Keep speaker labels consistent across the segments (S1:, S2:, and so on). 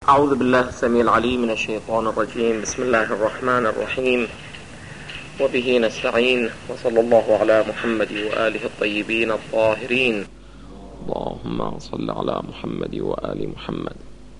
S1: أعوذ بالله السميع العليم من الشيطان الرجيم. بسم الله الرحمن الرحيم، وبه نستعين، وصلى الله على محمد وآله الطيبين الطاهرين. اللهم صل على محمد وآل محمد.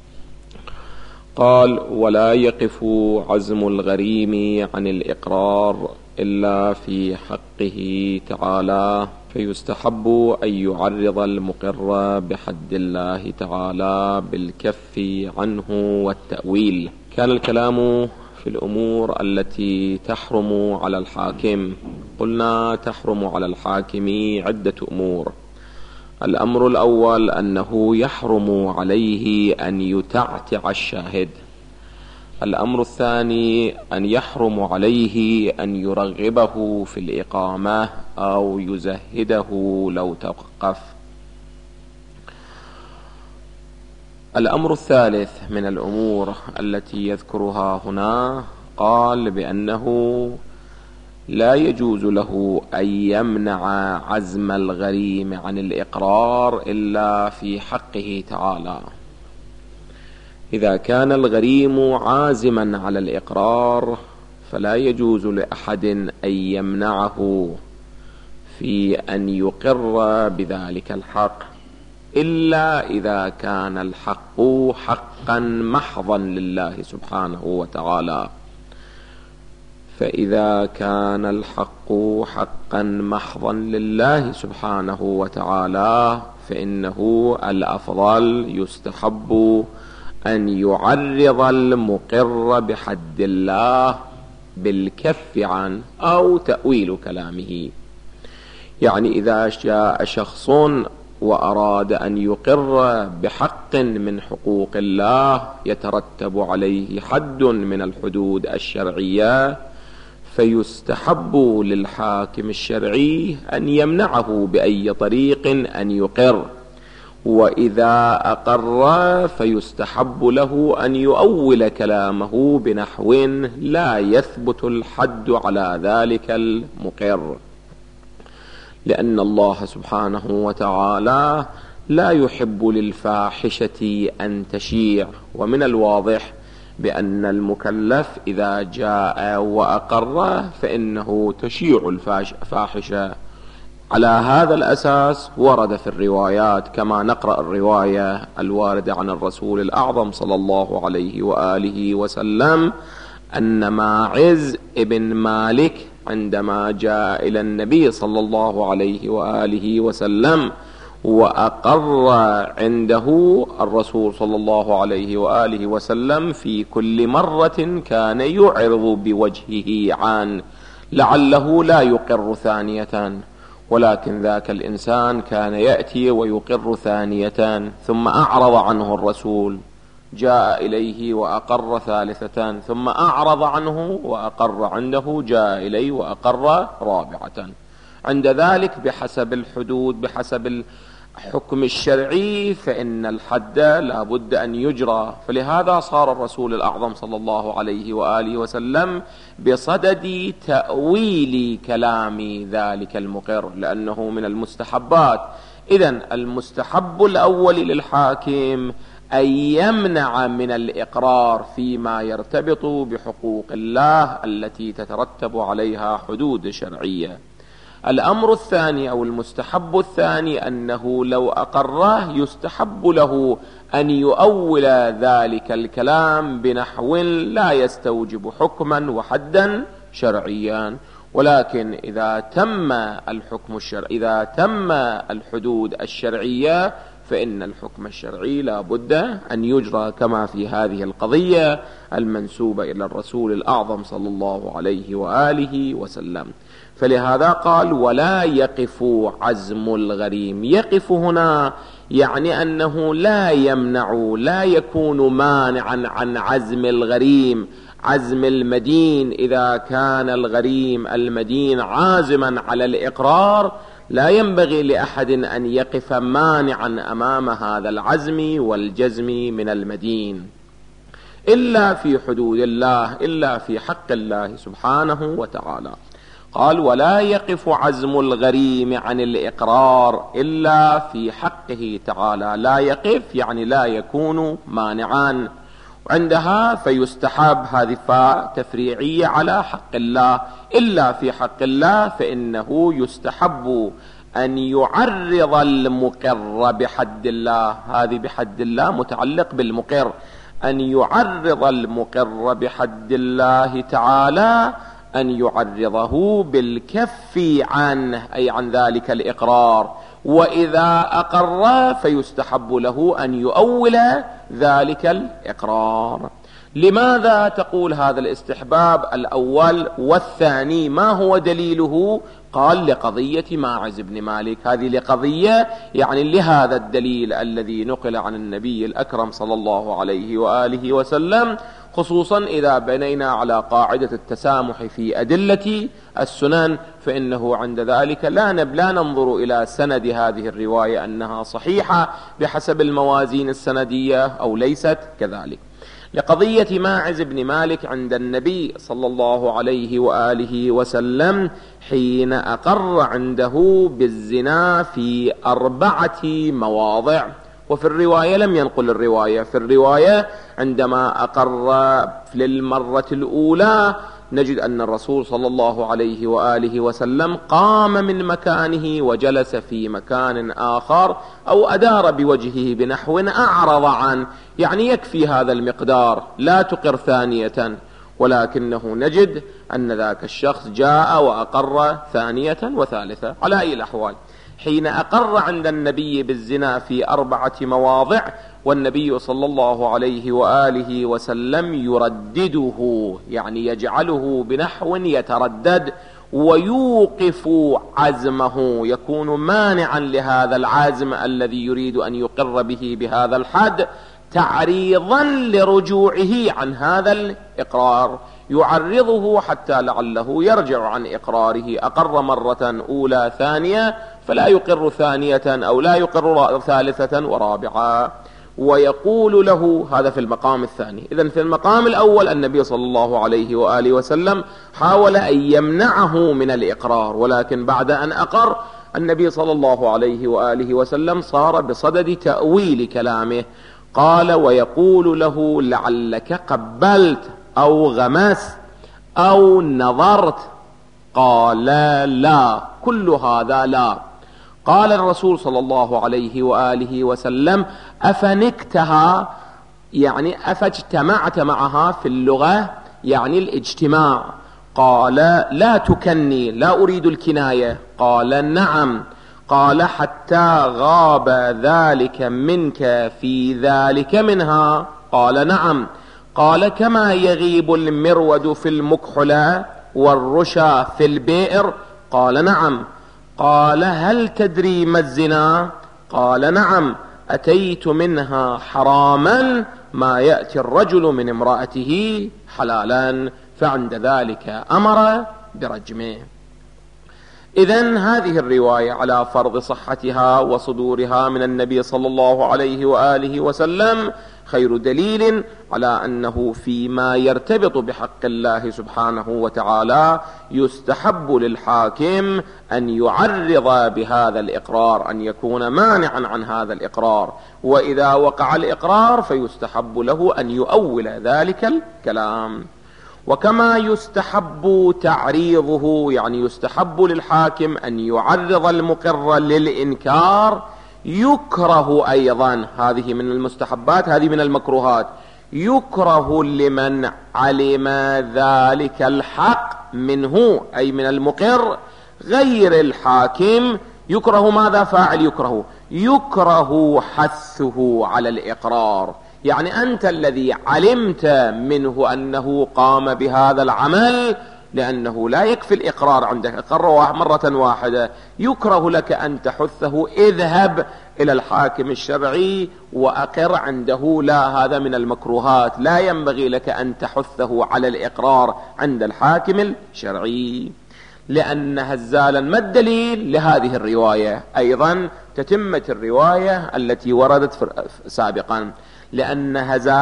S1: قال: ولا يقف عزم الغريم عن الإقرار إلا في حقه تعالى، فيستحب أن يعرض المقر بحد الله تعالى بالكف عنه والتأويل. كان الكلام في الأمور التي تحرم على الحاكم. قلنا تحرم على الحاكم عدة أمور. الأمر الأول أنه يحرم عليه أن يتعتع الشاهد. الأمر الثاني أن يحرم عليه أن يرغبه في الإقامة أو يزهده لو توقف. الأمر الثالث من الأمور التي يذكرها هنا، قال بأنه لا يجوز له أن يمنع عزم الغريم عن الإقرار إلا في حقه تعالى. إذا كان الغريم عازما على الإقرار فلا يجوز لأحد أن يمنعه في أن يقر بذلك الحق، إلا إذا كان الحق حقا محضا لله سبحانه وتعالى. فإذا كان الحق حقا محضا لله سبحانه وتعالى فإنه الأفضل يستحب أن يعرض المقر بحد الله بالكف عنه أو تأويل كلامه. يعني إذا جاء شخص وأراد أن يقر بحق من حقوق الله يترتب عليه حد من الحدود الشرعية، فيستحب للحاكم الشرعي أن يمنعه بأي طريق أن يقر، وإذا أقر فيستحب له أن يؤول كلامه بنحو لا يثبت الحد على ذلك المقر، لأن الله سبحانه وتعالى لا يحب للفاحشة أن تشيع. ومن الواضح بأن المكلف إذا جاء وأقر فإنه تشيع الفاحشة. على هذا الأساس ورد في الروايات، كما نقرأ الرواية الواردة عن الرسول الأعظم صلى الله عليه وآله وسلم، أن ماعز ابن مالك عندما جاء إلى النبي صلى الله عليه وآله وسلم وأقر عنده الرسول صلى الله عليه وآله وسلم في كل مرة كان يعرض بوجهه عنه لعله لا يقر ثانية، ولكن ذاك الإنسان كان يأتي ويقر ثانية ثم أعرض عنه الرسول، جاء إليه وأقر ثالثة ثم أعرض عنه وأقر عنده، جاء إليه وأقر رابعة. عند ذلك بحسب الحدود، بحسب الحكم الشرعي، فإن الحد لا بد أن يجرى. فلهذا صار الرسول الأعظم صلى الله عليه وآله وسلم بصدد تأويل كلام ذلك المقر، لأنه من المستحبات. إذن المستحب الأول للحاكم أن يمنع من الإقرار فيما يرتبط بحقوق الله التي تترتب عليها حدود شرعية. الأمر الثاني أو المستحب الثاني أنه لو أقره يستحب له أن يؤول ذلك الكلام بنحو لا يستوجب حكما وحدا شرعيا. ولكن إذا تم الحكم الشرعي، إذا تم الحدود الشرعية، فإن الحكم الشرعي لا بد أن يجرى، كما في هذه القضية المنسوبة إلى الرسول الأعظم صلى الله عليه وآله وسلم. فلهذا قال: ولا يقف عزم الغريم. يقف هنا يعني أنه لا يمنع، لا يكون مانعا عن عزم الغريم، عزم المدين. إذا كان الغريم المدين عازما على الإقرار لا ينبغي لأحد أن يقف مانعا أمام هذا العزم والجزم من المدين، إلا في حدود الله، إلا في حق الله سبحانه وتعالى. قال: ولا يقف عزم الغريم عن الإقرار إلا في حقه تعالى. لا يقف يعني لا يكون مانعا. عندها فيستحب، هذه فاء تفريعية على حق الله، إلا في حق الله فإنه يستحب أن يعرض المقر بحد الله. هذه بحد الله متعلق بالمقر، أن يعرض المقر بحد الله تعالى، أن يعرضه بالكف عنه، أي عن ذلك الإقرار. وإذا أقر فيستحب له أن يؤول ذلك الإقرار. لماذا تقول هذا الاستحباب الأول والثاني؟ ما هو دليله؟ قال لقضية ماعز بن مالك. هذه لقضية يعني لهذا الدليل الذي نقل عن النبي الأكرم صلى الله عليه وآله وسلم، خصوصا إذا بنينا على قاعدة التسامح في أدلة السنن، فإنه عند ذلك لا ننظر إلى سند هذه الرواية أنها صحيحة بحسب الموازين السندية أو ليست كذلك. لقضية ماعز بن مالك عند النبي صلى الله عليه وآله وسلم حين أقر عنده بالزنا في 4 مواضع. وفي الرواية لم ينقل الرواية، في الرواية عندما أقر للمرة الأولى نجد أن الرسول صلى الله عليه وآله وسلم قام من مكانه وجلس في مكان آخر، أو أدار بوجهه بنحو أعرض عنه، يعني يكفي هذا المقدار، لا تقر ثانية. ولكنه نجد أن ذاك الشخص جاء وأقر ثانية وثالثة. على أي الأحوال حين أقر عند النبي بالزنا في 4 مواضع، والنبي صلى الله عليه وآله وسلم يردده، يعني يجعله بنحو يتردد ويوقف عزمه، يكون مانعا لهذا العزم الذي يريد أن يقر به بهذا الحد، تعريضا لرجوعه عن هذا الإقرار، يعرضه حتى لعله يرجع عن إقراره. أقر مرة أولى ثانية فلا يقر ثانية، أو لا يقر ثالثة ورابعة، ويقول له هذا في المقام الثاني. إذن في المقام الأول النبي صلى الله عليه وآله وسلم حاول أن يمنعه من الإقرار، ولكن بعد أن أقر النبي صلى الله عليه وآله وسلم صار بصدد تأويل كلامه. قال ويقول له لعلك قبلت أو غمست أو نظرت؟ قال لا، كل هذا لا. قال الرسول صلى الله عليه وآله وسلم أفنكتها، يعني أفاجتمعت معها في اللغة، يعني الاجتماع. قال لا تكني، لا أريد الكناية. قال نعم. قال حتى غاب ذلك منك في ذلك منها؟ قال نعم. قال كما يغيب المرود في المكحلة والرشا في البئر؟ قال نعم. قال هل تدري ما الزنا؟ قال نعم. أتيت منها حراما ما يأتي الرجل من امرأته حلالا، فعند ذلك أمر برجمه. إذن هذه الرواية على فرض صحتها وصدورها من النبي صلى الله عليه وآله وسلم خير دليل على أنه فيما يرتبط بحق الله سبحانه وتعالى يستحب للحاكم أن يعرض بهذا الإقرار، أن يكون مانعا عن هذا الإقرار، وإذا وقع الإقرار فيستحب له أن يؤول ذلك الكلام. وكما يستحب تعريضه، يعني يستحب للحاكم أن يعرض المقر للإنكار، يكره أيضا، هذه من المستحبات، هذه من المكروهات، يكره لمن علم ذلك الحق منه، أي من المقر غير الحاكم، يكره ماذا؟ فاعل يكره حثه على الإقرار. يعني أنت الذي علمت منه أنه قام بهذا العمل، لأنه لا يكفي الإقرار عندك، أقر مرة واحدة، يكره لك أن تحثه اذهب إلى الحاكم الشرعي وأقر عنده. لا، هذا من المكروهات، لا ينبغي لك أن تحثه على الإقرار عند الحاكم الشرعي. لأن هزالا، ما الدليل لهذه الرواية؟ أيضا تتمة الرواية التي وردت سابقا، لأن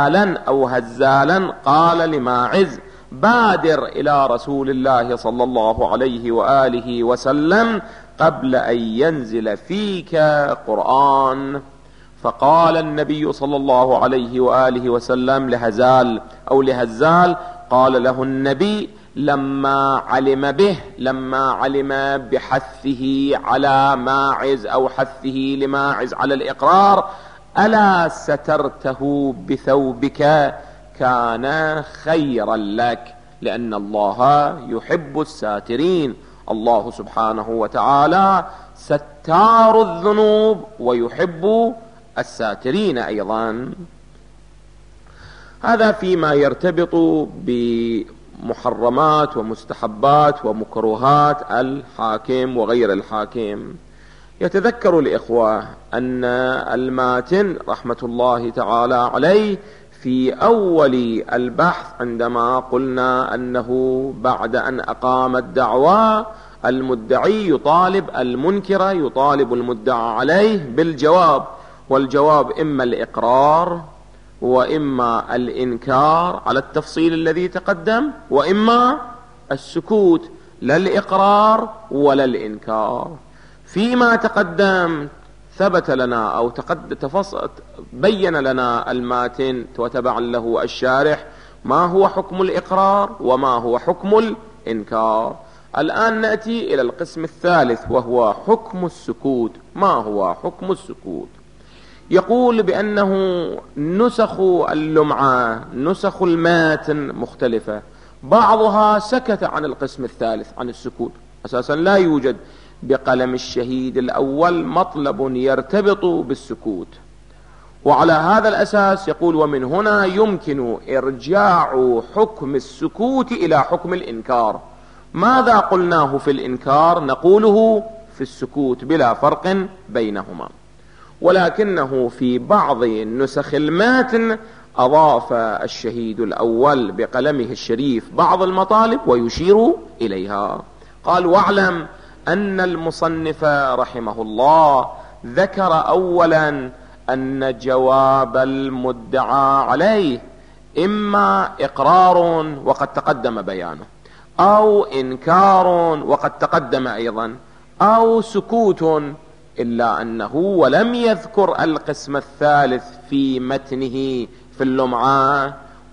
S1: هزالا قال لماعز بادر إلى رسول الله صلى الله عليه وآله وسلم قبل أن ينزل فيك قرآن. فقال النبي صلى الله عليه وآله وسلم لهزال أو لهزال، قال له النبي لما علم بحثه على ماعز أو حثه لماعز على الإقرار: ألا سترته بثوبك؟ كان خيرا لك، لأن الله يحب الساترين. الله سبحانه وتعالى ستار الذنوب ويحب الساترين أيضا. هذا فيما يرتبط بمحرمات ومستحبات ومكروهات الحاكم وغير الحاكم. يتذكر الإخوة أن الماتن رحمة الله تعالى عليه في أول البحث عندما قلنا أنه بعد أن أقام الدعوى المدعي يطالب المنكر، يطالب المدعى عليه بالجواب، والجواب إما الإقرار وإما الإنكار على التفصيل الذي تقدم، وإما السكوت، لا الإقرار ولا الإنكار. فيما تقدم ثبت لنا أو بين لنا الماتن وتبع له الشارح ما هو حكم الإقرار وما هو حكم الإنكار. الآن نأتي إلى القسم الثالث وهو حكم السكوت. ما هو حكم السكوت؟ يقول بأنه نسخ اللمعة، نسخ الماتن مختلفة، بعضها سكت عن القسم الثالث عن السكوت، أساسا لا يوجد بقلم الشهيد الأول مطلب يرتبط بالسكوت. وعلى هذا الأساس يقول: ومن هنا يمكن إرجاع حكم السكوت إلى حكم الإنكار. ماذا قلناه في الإنكار نقوله في السكوت بلا فرق بينهما، ولكنه في بعض نسخ الماتن أضاف الشهيد الأول بقلمه الشريف بعض المطالب ويشير إليها. قال: واعلم أن المصنف رحمه الله ذكر أولا أن جواب المدعى عليه إما إقرار وقد تقدم بيانه، أو إنكار وقد تقدم أيضا، أو سكوت، إلا أنه ولم يذكر القسم الثالث في متنه في اللمعة،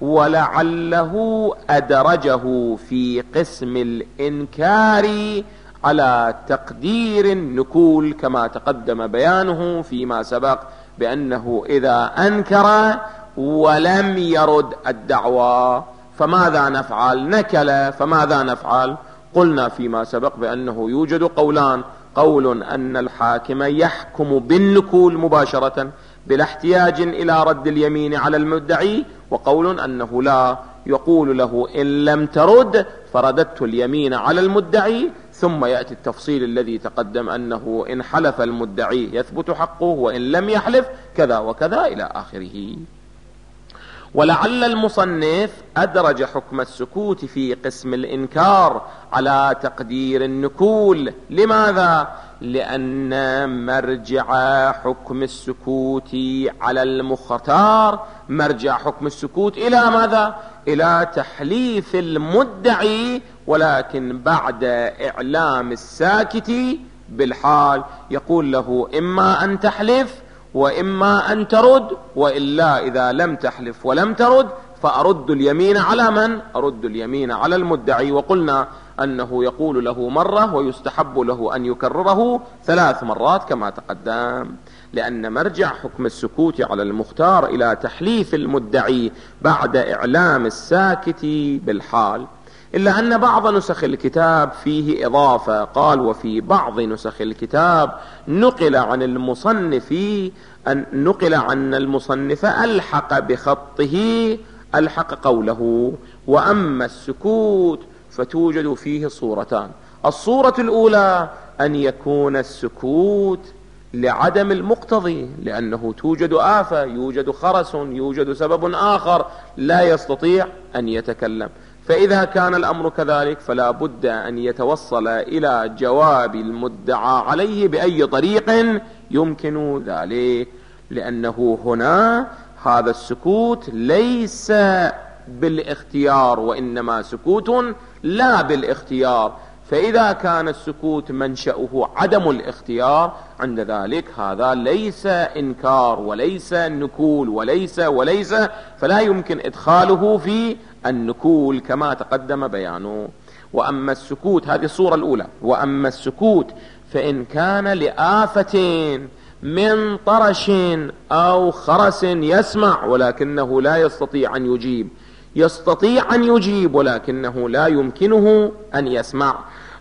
S1: ولعله أدرجه في قسم الإنكار على تقدير النكول، كما تقدم بيانه فيما سبق بأنه إذا أنكر ولم يرد الدعوى فماذا نفعل؟ نكل، فماذا نفعل؟ قلنا فيما سبق بأنه يوجد قولان: قول أن الحاكم يحكم بالنكول مباشرة بلا احتياج إلى رد اليمين على المدعي، وقول أنه لا، يقول له إن لم ترد فرددت اليمين على المدعي، ثم يأتي التفصيل الذي تقدم أنه إن حلف المدعي يثبت حقه، وإن لم يحلف كذا وكذا إلى آخره. ولعل المصنف أدرج حكم السكوت في قسم الإنكار على تقدير النكول. لماذا؟ لأن مرجع حكم السكوت على المختار، مرجع حكم السكوت إلى ماذا؟ إلى تحليف المدعي، ولكن بعد إعلام الساكت بالحال. يقول له إما أن تحلف وإما أن ترد، وإلا إذا لم تحلف ولم ترد فأرد اليمين على من؟ أرد اليمين على المدعي. وقلنا أنه يقول له مرة ويستحب له أن يكرره 3 مرات كما تقدم، لأن مرجع حكم السكوت على المختار إلى تحليف المدعي بعد إعلام الساكت بالحال. إلا أن بعض نسخ الكتاب فيه إضافة، قال: وفي بعض نسخ الكتاب نقل عن المصنف ألحق بخطه ألحق قوله: وأما السكوت فتوجد فيه صورتان. الصورة الأولى أن يكون السكوت لعدم المقتضي، لأنه توجد آفة، يوجد خرس، يوجد سبب آخر لا يستطيع أن يتكلم. فإذا كان الأمر كذلك فلا بد أن يتوصل إلى جواب المدعى عليه بأي طريق يمكن ذلك، لأنه هنا هذا السكوت ليس بالاختيار، وإنما سكوت لا بالاختيار. فإذا كان السكوت منشأه عدم الاختيار، عند ذلك هذا ليس إنكار وليس نكول وليس، فلا يمكن إدخاله في النكول كما تقدم بيانه. وأما السكوت، هذه الصورة الأولى، وأما السكوت فإن كان لآفة من طرش أو خرس يسمع ولكنه لا يستطيع أن يجيب، يستطيع أن يجيب ولكنه لا يمكنه أن يسمع،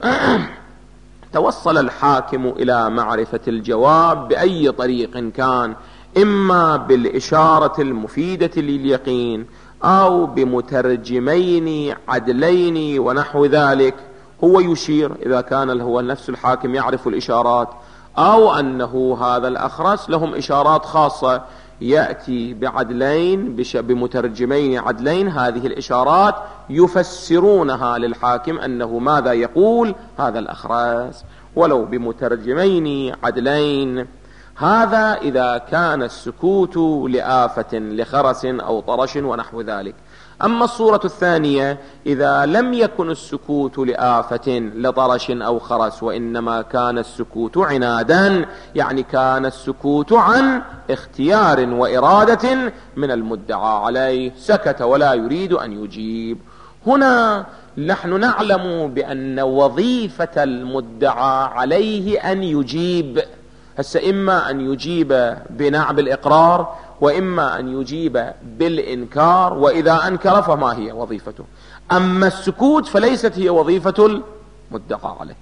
S1: توصل الحاكم إلى معرفة الجواب بأي طريق كان، إما بالإشارة المفيدة لليقين أو بمترجمين عدلين ونحو ذلك. هو يشير إذا كان هو نفس الحاكم يعرف الإشارات، أو أنه هذا الأخرس لهم إشارات خاصة، يأتي بعدلين بمترجمين عدلين، هذه الإشارات يفسرونها للحاكم أنه ماذا يقول هذا الأخرس، ولو بمترجمين عدلين. هذا إذا كان السكوت لآفة لخرس أو طرش ونحو ذلك. أما الصورة الثانية إذا لم يكن السكوت لآفة لطرش أو خرس، وإنما كان السكوت عنادا، يعني كان السكوت عن اختيار وإرادة من المدعى عليه، سكت ولا يريد أن يجيب. هنا نحن نعلم بأن وظيفة المدعى عليه أن يجيب، هسه إما أن يجيب بنعم الإقرار، وإما أن يجيب بالإنكار، وإذا أنكر فما هي وظيفته. أما السكوت فليست هي وظيفة المدعى عليه.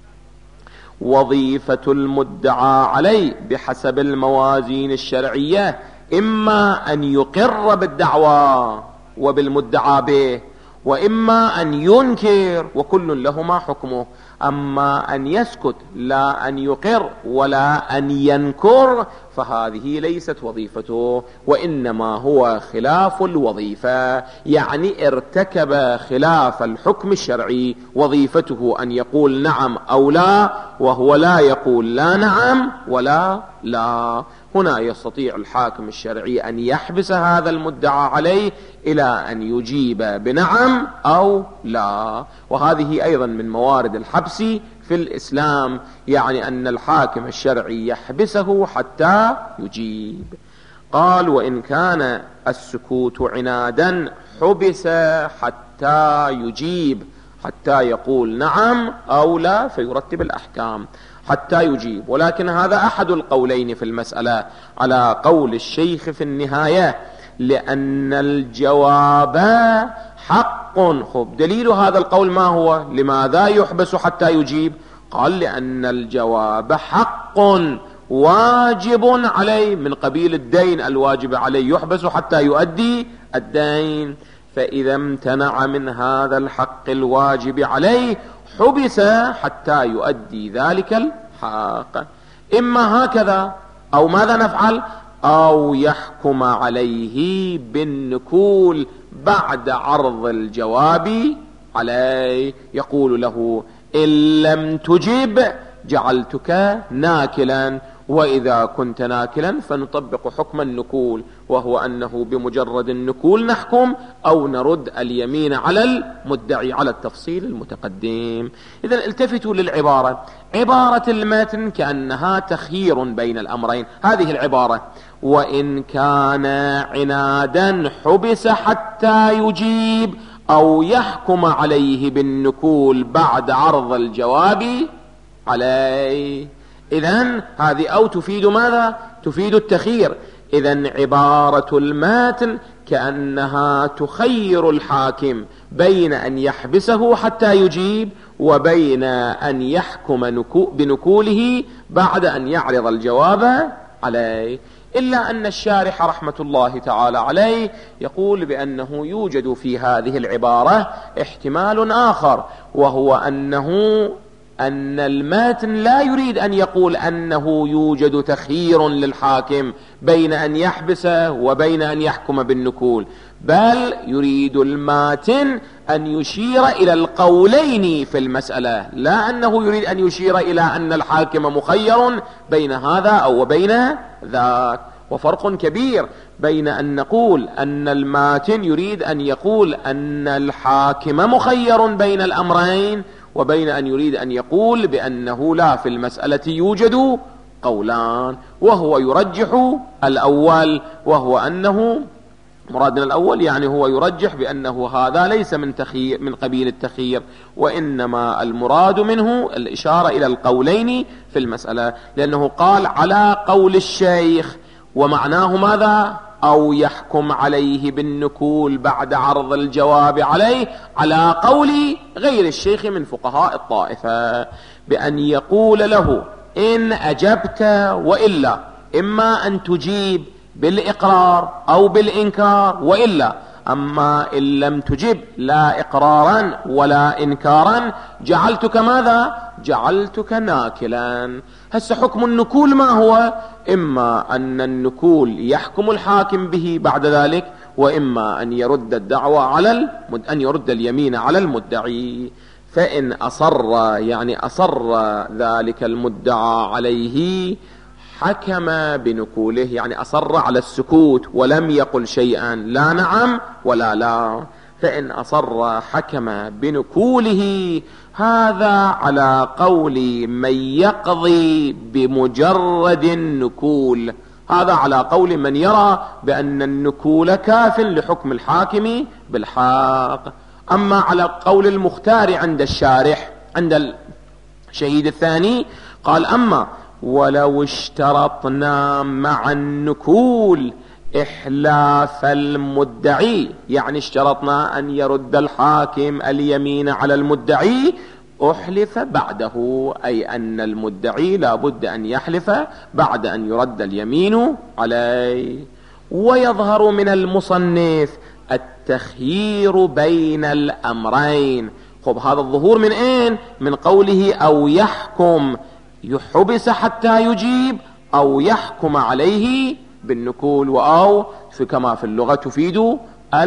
S1: وظيفة المدعى عليه بحسب الموازين الشرعية إما أن يقر بالدعوى وبالمدعى به، وإما أن ينكر، وكل لهما حكمه. أما أن يسكت لا أن يقر ولا أن ينكر فهذه ليست وظيفته، وإنما هو خلاف الوظيفة، يعني ارتكب خلاف الحكم الشرعي. وظيفته أن يقول نعم أو لا، وهو لا يقول لا نعم ولا لا. هنا يستطيع الحاكم الشرعي أن يحبس هذا المدعى عليه إلى أن يجيب بنعم أو لا. وهذه أيضا من موارد الحبس في الإسلام، يعني أن الحاكم الشرعي يحبسه حتى يجيب. قال وإن كان السكوت عنادا حبس حتى يجيب، حتى يقول نعم أو لا فيرتب الأحكام حتى يجيب. ولكن هذا أحد القولين في المسألة على قول الشيخ في النهاية، لأن الجواب حق. خب دليل هذا القول ما هو؟ لماذا يحبس حتى يجيب؟ قال لأن الجواب حق واجب عليه، من قبيل الدين الواجب عليه، يحبس حتى يؤدي الدين. فإذا امتنع من هذا الحق الواجب عليه حبس حتى يؤدي ذلك الحق. إما هكذا أو ماذا نفعل؟ أو يحكم عليه بالنكول بعد عرض الجواب عليه، يقول له إن لم تجب جعلتك ناكلا، وإذا كنت ناكلا فنطبق حكم النكول، وهو أنه بمجرد النكول نحكم أو نرد اليمين على المدعي على التفصيل المتقدم. إذن التفتوا للعبارة، عبارة المتن كأنها تخيير بين الأمرين. هذه العبارة وإن كان عنادا حبس حتى يجيب أو يحكم عليه بالنكول بعد عرض الجواب عليه. إذن هذه أو تفيد ماذا؟ تفيد التخيير. إذن عبارة الماتن كأنها تخير الحاكم بين أن يحبسه حتى يجيب وبين أن يحكم بنكوله بعد أن يعرض الجواب عليه. إلا أن الشارح رحمة الله تعالى عليه يقول بأنه يوجد في هذه العبارة احتمال آخر، وهو أن الماتن لا يريد أن يقول أنه يوجد تخيير للحاكم بين أن يحبسه وبين أن يحكم بالنكول، بل يريد الماتن أن يشير إلى القولين في المسألة، لا أنه يريد أن يشير إلى أن الحاكم مخير بين هذا أو بين ذاك. وفرق كبير بين أن نقول أن الماتن يريد أن يقول أن الحاكم مخير بين الأمرين، وبين أن يريد أن يقول بأنه لا، في المسألة يوجد قولان، وهو يرجح الأول، وهو أنه مرادنا الأول، يعني هو يرجح بأنه هذا ليس من قبيل التخيير، وإنما المراد منه الإشارة إلى القولين في المسألة، لأنه قال على قول الشيخ، ومعناه ماذا؟ أو يحكم عليه بالنكول بعد عرض الجواب عليه، على قول غير الشيخ من فقهاء الطائفة، بأن يقول له إن أجبت وإلا، إما أن تجيب بالإقرار أو بالإنكار وإلا، أما إن لم تجب لا إقرارا ولا إنكارا جعلتك ماذا؟ جعلتك ناكلا. هسه حكم النكول ما هو؟ إما أن النكول يحكم الحاكم به بعد ذلك، وإما أن يرد الدعوة أن يرد اليمين على المدعي. فإن أصر، يعني أصر ذلك المدعى عليه، حكم بنكوله، يعني أصر على السكوت ولم يقل شيئا، لا نعم ولا لا، فإن أصر حكم بنكوله. هذا على قول من يقضي بمجرد النكول، هذا على قول من يرى بأن النكول كاف لحكم الحاكم بالحق. أما على قول المختار عند الشارح، عند الشهيد الثاني، قال أما ولو اشترطنا مع النكول إحلاف المدعي، يعني اشترطنا أن يرد الحاكم اليمين على المدعي، أحلف بعده، أي أن المدعي لا بد أن يحلف بعد أن يرد اليمين عليه. ويظهر من المصنف التخيير بين الأمرين. خب هذا الظهور من أين؟ من قوله أو يحكم، يحبس حتى يجيب، أو يحكم عليه بالنكول، وأو كما في اللغة تفيد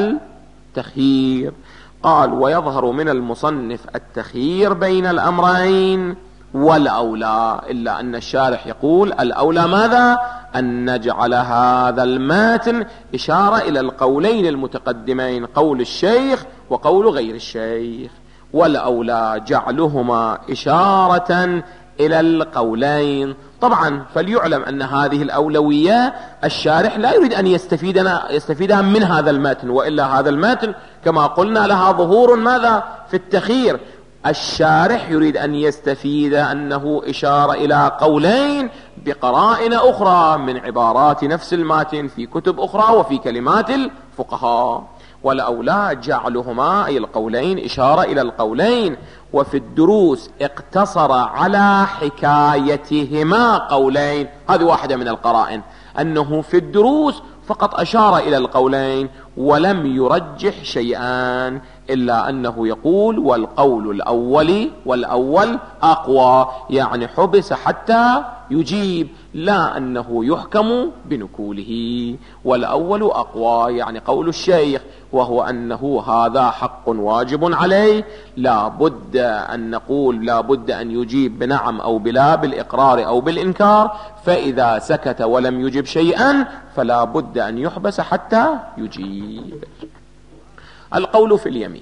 S1: التخيير. قال ويظهر من المصنف التخيير بين الأمرين والأولى، إلا أن الشارح يقول الأولى ماذا؟ أن نجعل هذا الماتن إشارة إلى القولين المتقدمين، قول الشيخ وقول غير الشيخ، والأولى جعلهما إشارة إلى القولين. طبعا فليعلم أن هذه الأولوية الشارح لا يريد أن يستفيدها من هذا الماتن، وإلا هذا الماتن كما قلنا لها ظهور ماذا؟ في التخيير. الشارح يريد أن يستفيد أنه إشارة إلى قولين بقرائن أخرى من عبارات نفس الماتن في كتب أخرى وفي كلمات الفقهاء. والأولى جعلهما أي القولين إشارة إلى القولين. وفي الدروس اقتصر على حكايتهما قولين، هذه واحدة من القرائن، أنه في الدروس فقط أشار إلى القولين ولم يرجح شيئا، إلا أنه يقول والقول والأول أقوى، يعني حبس حتى يجيب، لا أنه يحكم بنكوله. والأول أقوى يعني قول الشيخ، وهو أنه هذا حق واجب عليه، لا بد أن نقول لا بد أن يجيب بنعم أو بلا، بالإقرار أو بالإنكار، فإذا سكت ولم يجب شيئا فلا بد أن يحبس حتى يجيب. القول في اليمين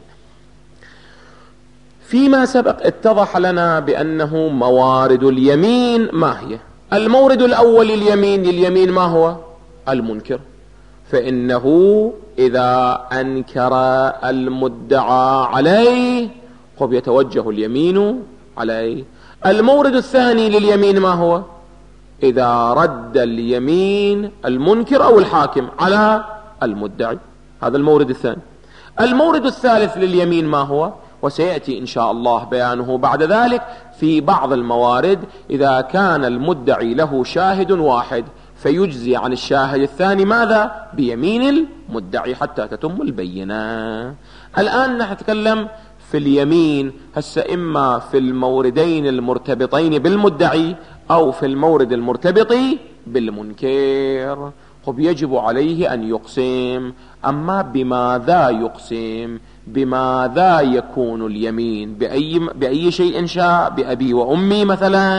S1: فيما سبق اتضح لنا بأنه موارد اليمين ما هي. المورد الأول لليمين ما هو؟ المنكر، فإنه إذا أنكر المدعى عليه قد يتوجه اليمين عليه. المورد الثاني لليمين ما هو؟ إذا رد اليمين المنكر أو الحاكم على المدعي، هذا المورد الثاني. المورد الثالث لليمين ما هو؟ وسيأتي إن شاء الله بيانه بعد ذلك في بعض الموارد، إذا كان المدعي له شاهد واحد فيجزي عن الشاهد الثاني ماذا؟ بيمين المدعي حتى تتم البينة. الآن نتكلم في اليمين هسه، إما في الموردين المرتبطين بالمدعي أو في المورد المرتبط بالمنكر. طب يجب عليه أن يقسم، أما بماذا يقسم؟ بماذا يكون اليمين؟ بأي شيء شاء، بأبي وأمي مثلا،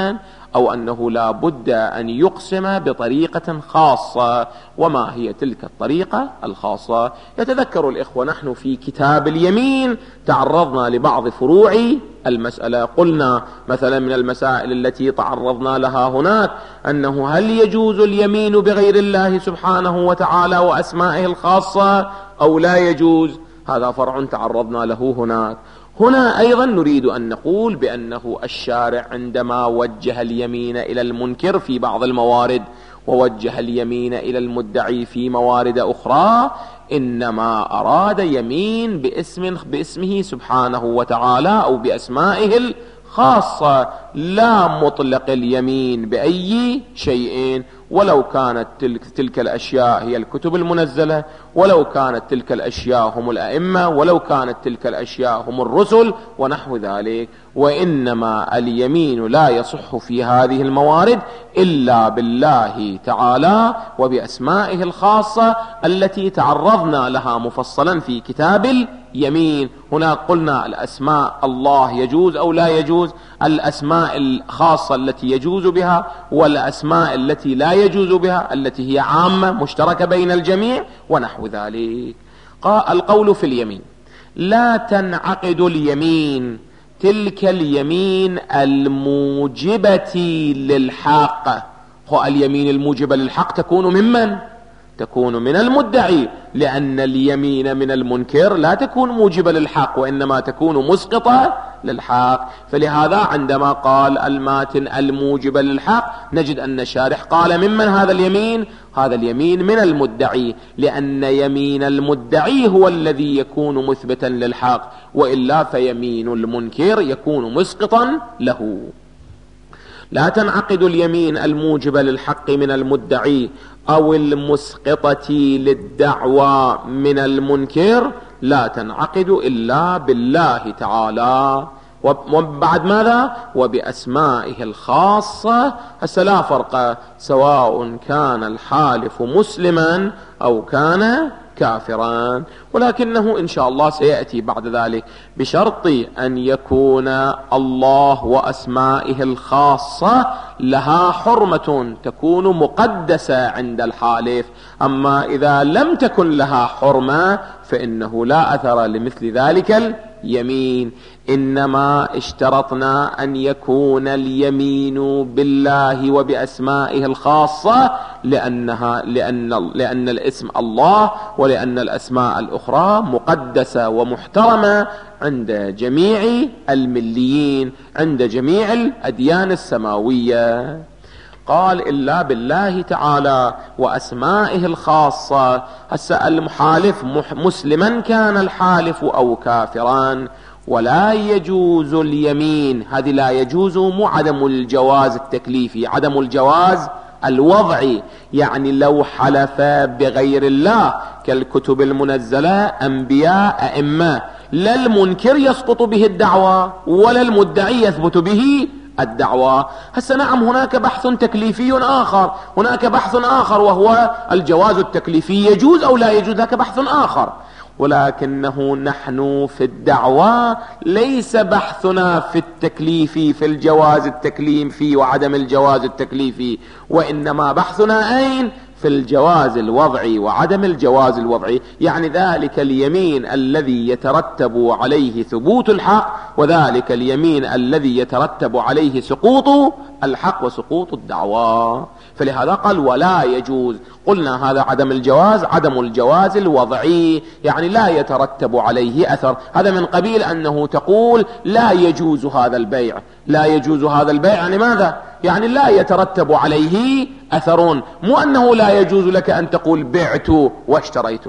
S1: أو أنه لا بد أن يقسم بطريقة خاصة. وما هي تلك الطريقة الخاصة؟ يتذكر الإخوة نحن في كتاب اليمين تعرضنا لبعض فروع المسألة. قلنا مثلا من المسائل التي تعرضنا لها هناك أنه هل يجوز اليمين بغير الله سبحانه وتعالى وأسمائه الخاصة أو لا يجوز؟ هذا فرع تعرضنا له هناك. هنا أيضا نريد أن نقول بأنه الشارع عندما وجه اليمين إلى المنكر في بعض الموارد ووجه اليمين إلى المدعي في موارد أخرى إنما أراد يمين باسمه سبحانه وتعالى أو بأسمائه الخاصة، لا مطلق اليمين بأي شيء، ولو كانت تلك الأشياء هي الكتب المنزلة، ولو كانت تلك الأشياء هم الأئمة، ولو كانت تلك الأشياء هم الرسل ونحو ذلك. وإنما اليمين لا يصح في هذه الموارد إلا بالله تعالى وبأسمائه الخاصة التي تعرضنا لها مفصلا في كتاب اليمين. هنا قلنا الأسماء الله يجوز أو لا يجوز، الأسماء الخاصة التي يجوز بها والأسماء التي لا يجوز بها التي هي عامة مشتركة بين الجميع ونحو ذلك. القول في اليمين: لا تنعقد اليمين تلك اليمين الموجبة للحق. اليمين الموجبة للحق تكون ممن؟ تكون من المدعي، لأن اليمين من المنكر لا تكون موجبة للحق وإنما تكون مسقطة للحق. فلهذا عندما قال الماتن الموجبة للحق نجد أن الشارح قال ممن هذا اليمين؟ هذا اليمين من المدعي، لأن يمين المدعي هو الذي يكون مثبتا للحق، وإلا فيمين المنكر يكون مسقطا له. لا تنعقد اليمين الموجبة للحق من المدعي أو المسقطة للدعوى من المنكر، لا تنعقد إلا بالله تعالى. وبعد ماذا؟ وبأسمائه الخاصة. هسه لا فرق سواء كان الحالف مسلما أو كان كافرا، ولكنه إن شاء الله سيأتي بعد ذلك بشرط أن يكون الله وأسمائه الخاصة لها حرمة تكون مقدسة عند الحالف. أما إذا لم تكن لها حرمة فإنه لا أثر لمثل ذلك اليمين. إنما اشترطنا أن يكون اليمين بالله وبأسمائه الخاصة لأن الاسم الله ولأن الأسماء الأخرى مقدسة ومحترمة عند جميع المليين، عند جميع الأديان السماوية. قال إلا بالله تعالى وأسمائه الخاصة. هسه المحالف مسلما كان الحالف أو كافرا، ولا يجوز اليمين. هذه لا يجوز، مو عدم الجواز التكليفي، عدم الجواز الوضعي. يعني لو حلف بغير الله كالكتب المنزلة، أنبياء، أئمة، لا المنكر يسقط به الدعوة ولا المدعي يثبت به الدعوة. هسه نعم هناك بحث تكليفي آخر، هناك بحث آخر وهو الجواز التكليفي يجوز أو لا يجوز، ذاك بحث آخر. ولكنه نحن في الدعوة ليس بحثنا في التكليفي، في الجواز التكليفي وعدم الجواز التكليفي، وإنما بحثنا أين؟ في الجواز الوضعي وعدم الجواز الوضعي. يعني ذلك اليمين الذي يترتب عليه ثبوت الحق، وذلك اليمين الذي يترتب عليه سقوط الحق وسقوط الدعوة. فلهذا قال ولا يجوز. قلنا هذا عدم الجواز، عدم الجواز الوضعي، يعني لا يترتب عليه أثر. هذا من قبيل أنه تقول لا يجوز هذا البيع. لا يجوز هذا البيع يعني ماذا؟ يعني لا يترتب عليه أثر، مو أنه لا يجوز لك أن تقول بعت واشتريت.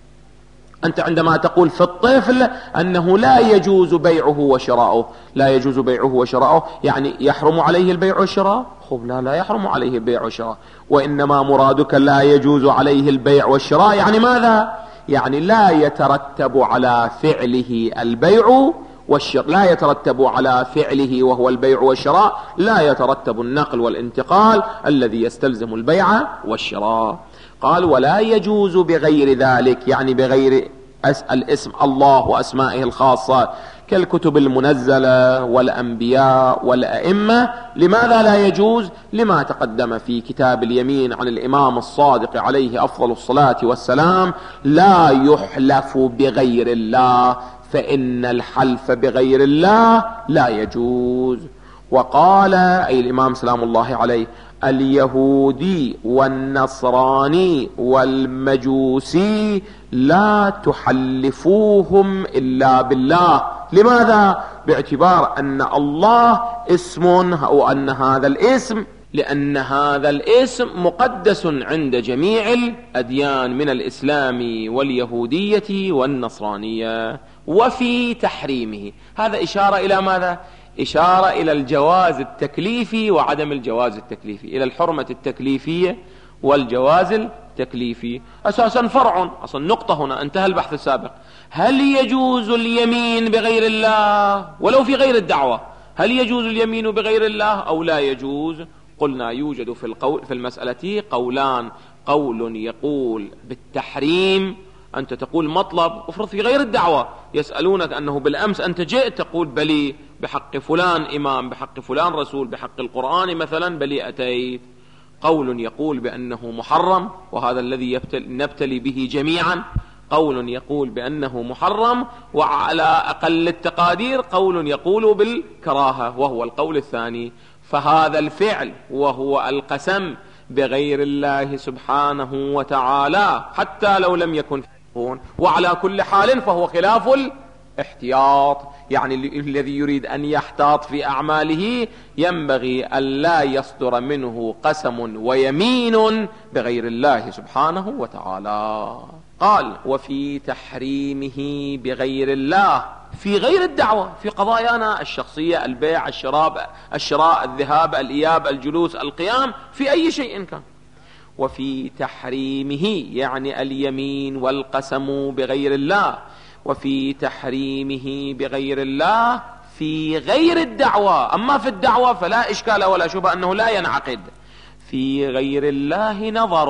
S1: أنت عندما تقول في الطفل أنه لا يجوز بيعه وشراؤه، لا يجوز بيعه وشراؤه يعني يحرم عليه البيع والشراء؟ خب لا يحرم عليه البيع والشراء، وإنما مرادك لا يجوز عليه البيع والشراء يعني ماذا؟ يعني لا يترتب على فعله البيع والشراء، لا يترتب على فعله وهو البيع والشراء، لا يترتب النقل والانتقال الذي يستلزم البيع والشراء. قال ولا يجوز بغير ذلك، يعني بغير الاسم الله وأسمائه الخاصة، كالكتب المنزلة والأنبياء والأئمة. لماذا لا يجوز؟ لما تقدم في كتاب اليمين عن الإمام الصادق عليه أفضل الصلاة والسلام: لا يحلف بغير الله، فإن الحلف بغير الله لا يجوز. وقال أي الإمام سلام الله عليه: اليهودي والنصراني والمجوسي لا تحلفوهم إلا بالله. لماذا؟ باعتبار أن الله اسم، أو أن هذا الاسم، لأن هذا الاسم مقدس عند جميع الأديان من الإسلام واليهودية والنصرانية. وفي تحريمه، هذا إشارة إلى ماذا؟ إشارة إلى الجواز التكليفي وعدم الجواز التكليفي، إلى الحرمة التكليفية والجواز التكليفي. أساسا فرع، أصلا نقطة هنا، انتهى البحث السابق. هل يجوز اليمين بغير الله ولو في غير الدعوة؟ هل يجوز اليمين بغير الله أو لا يجوز؟ قلنا يوجد في المسألة قولان: قول يقول بالتحريم، أنت تقول مطلب، افرض في غير الدعوة يسألونك أنه بالأمس أنت جئت تقول بلي بحق فلان إمام، بحق فلان رسول، بحق القرآن مثلا بلي أتيت. قول يقول بأنه محرم، وهذا الذي نبتلي به جميعا. قول يقول بأنه محرم، وعلى أقل التقادير قول يقول بالكراهة، وهو القول الثاني. فهذا الفعل وهو القسم بغير الله سبحانه وتعالى حتى لو لم يكن وعلى كل حال فهو خلاف الاحتياط. يعني الذي يريد أن يحتاط في أعماله ينبغي أن لا يصدر منه قسم ويمين بغير الله سبحانه وتعالى. قال: وفي تحريمه بغير الله في غير الدعوة، في قضايانا الشخصية، البيع، الشراء، الذهاب، الإياب، الجلوس، القيام، في أي شيء كان. وفي تحريمه يعني اليمين والقسم بغير الله، وفي تحريمه بغير الله في غير الدعوة. أما في الدعوة فلا إشكال ولا شبهة أنه لا ينعقد. في غير الله نظر،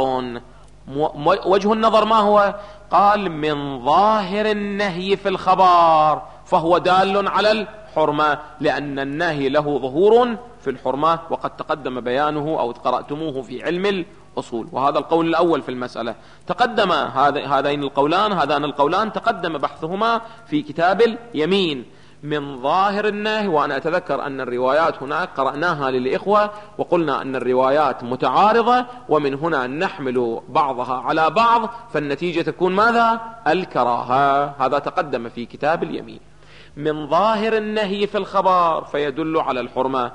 S1: وجه النظر ما هو؟ قال: من ظاهر النهي في الخبر، فهو دال على الحرمة، لأن النهي له ظهور في الحرمة، وقد تقدم بيانه أو قرأتموه في علم الأصول. وهذا القول الأول في المسألة تقدم، هذان القولان تقدم بحثهما في كتاب اليمين. من ظاهر النهي، وأنا أتذكر أن الروايات هناك قرأناها للإخوة وقلنا أن الروايات متعارضة، ومن هنا نحمل بعضها على بعض، فالنتيجة تكون ماذا؟ الكراهة. هذا تقدم في كتاب اليمين. من ظاهر النهي في الخبر فيدل على الحرمة،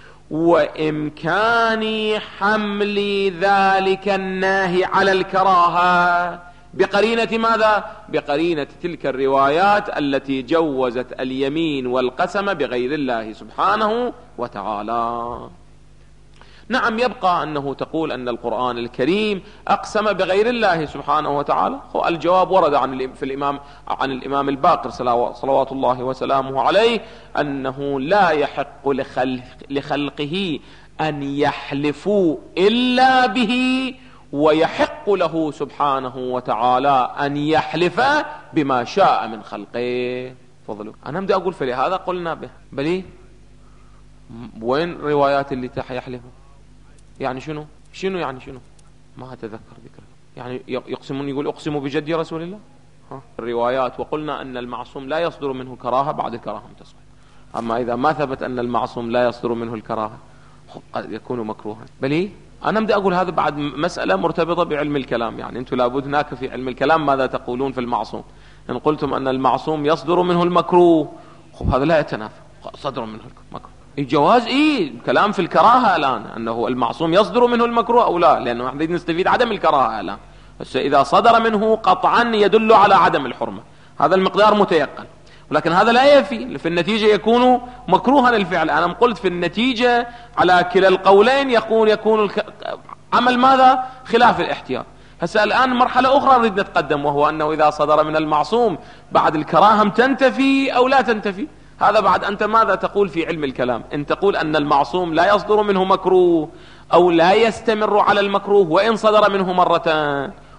S1: وإمكان حمل ذلك الناهي على الكراهة بقرينة ماذا؟ بقرينة تلك الروايات التي جوزت اليمين والقسم بغير الله سبحانه وتعالى. نعم، يبقى أنه تقول أن القرآن الكريم أقسم بغير الله سبحانه وتعالى. الجواب ورد عن الإمام الباقر صلوات الله وسلامه عليه أنه لا يحق لخلقه أن يحلفوا إلا به، ويحق له سبحانه وتعالى أن يحلف بما شاء من خلقه. فضلوا. أنا بدي أقول فلهذا قلنا به. بلي وين روايات اللي يحلفوا؟ يعني شنو يعني شنو؟ ما أتذكر ذكره. يعني يقسمون، يقول أقسم بجد رسول الله. الروايات، وقلنا أن المعصوم لا يصدر منه كراهة بعد الكراهة تصبح. أما إذا ما ثبت أن المعصوم لا يصدر منه الكراهة قد يكون مكروها. بلي أنا بدي أقول هذا بعد مسألة مرتبطة بعلم الكلام. يعني أنتم لابد هناك في علم الكلام ماذا تقولون في المعصوم؟ إن قلتم أن المعصوم يصدر منه المكروه، هذا لا يتنافى، صدر منه المكروه. الجواز كلام في الكراهة الآن، أنه المعصوم يصدر منه المكروه أو لا، لأنه نحن نستفيد عدم الكراهة الآن. بس إذا صدر منه قطعا يدل على عدم الحرمة، هذا المقدار متيقن. ولكن هذا لا يفي، في النتيجة يكون مكروها الفعل. أنا قلت في النتيجة على كلا القولين يكون عمل ماذا؟ خلاف الاحتياط. هسه الآن مرحلة أخرى نريد نتقدم، وهو أنه إذا صدر من المعصوم بعد الكراهة تنتفي أو لا تنتفي. هذا بعد أنت ماذا تقول في علم الكلام؟ إن تقول أن المعصوم لا يصدر منه مكروه أو لا يستمر على المكروه وإن صدر منه مرتان،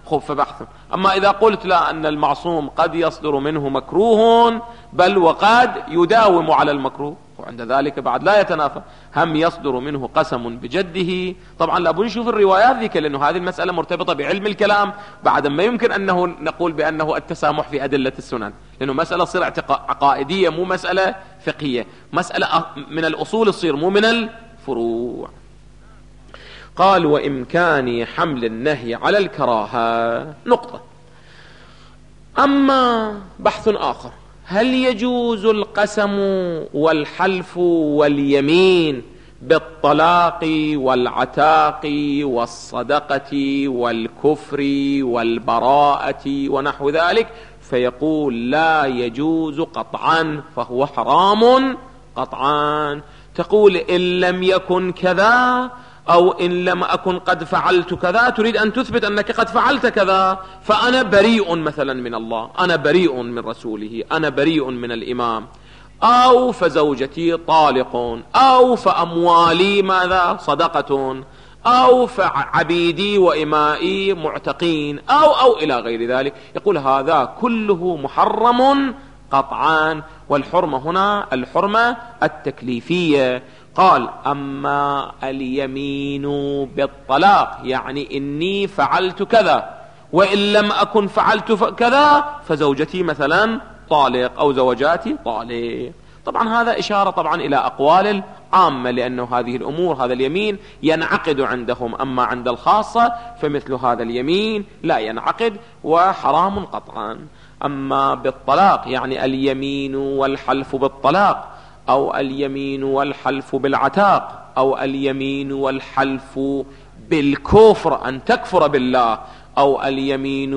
S1: خب فبحث. أما إذا قلت لا، أن المعصوم قد يصدر منه مكروه بل وقد يداوم على المكروه، وعند ذلك بعد لا يتنافى، هم يصدر منه قسم بجده. طبعا لابد نشوف الروايات ذيك، لأنه هذه المسألة مرتبطة بعلم الكلام، بعد ما يمكن أنه نقول بأنه التسامح في أدلة السنن، لأنه مسألة تصير عقائدية مو مسألة فقهية، مسألة من الأصول تصير مو من الفروع. قال وإمكان حمل النهي على الكراهة نقطة. أما بحث آخر، هل يجوز القسم والحلف واليمين بالطلاق والعتاق والصدقة والكفر والبراءة ونحو ذلك؟ فيقول لا يجوز قطعا، فهو حرام قطعا. تقول إن لم يكن كذا، أو إن لم أكن قد فعلت كذا، تريد أن تثبت أنك قد فعلت كذا، فأنا بريء مثلا من الله، أنا بريء من رسوله، أنا بريء من الإمام، أو فزوجتي طالق، أو فأموالي ماذا صدقة، أو فعبيدي وإمائي معتقين، أو إلى غير ذلك. يقول هذا كله محرم قطعا، والحرمة هنا الحرمة التكليفية. قال أما اليمين بالطلاق، يعني إني فعلت كذا وإن لم أكن فعلت كذا، فزوجتي مثلا طالق أو زوجاتي طالق. طبعا هذا إشارة طبعا إلى أقوال العامة، لأنه هذه الأمور هذا اليمين ينعقد عندهم، أما عند الخاصة فمثل هذا اليمين لا ينعقد وحرام قطعا. أما بالطلاق يعني اليمين والحلف بالطلاق، أو اليمين والحلف بالعتاق، أو اليمين والحلف بالكفر أن تكفر بالله، أو اليمين